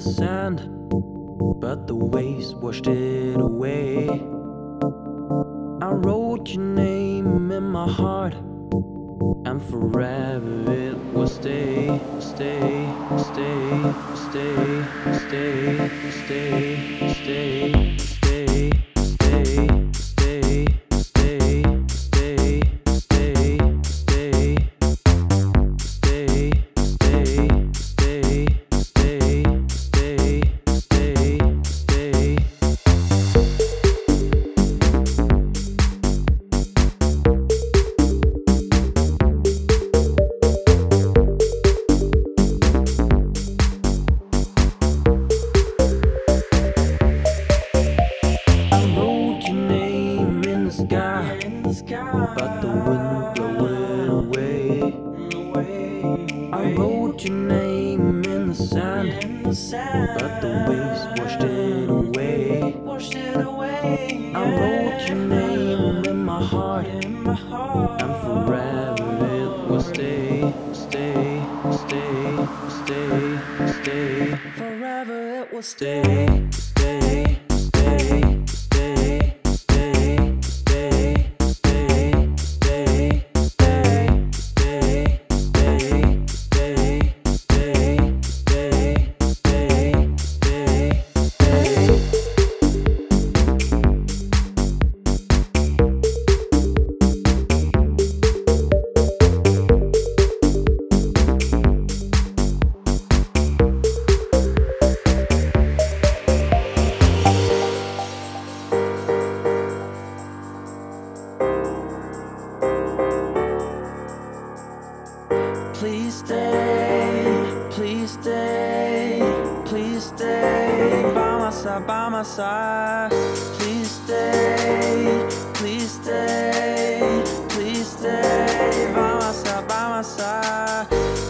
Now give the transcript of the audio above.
the sand, but the waves washed it away. I wrote your name in my heart, and forever it will stay, stay, stay, stay, stay, stay, stay, stay, stay, stay, stay, stay, stay, stay, but the wind blew it away. I wrote your name in the sand, but the waves washed it away. I wrote your name in my heart, and forever it will stay, stay, stay, stay, stay. Forever it will stay, stay, stay. Please stay, please stay, please stay by my side. Please stay, please stay, please stay by my side, by my side.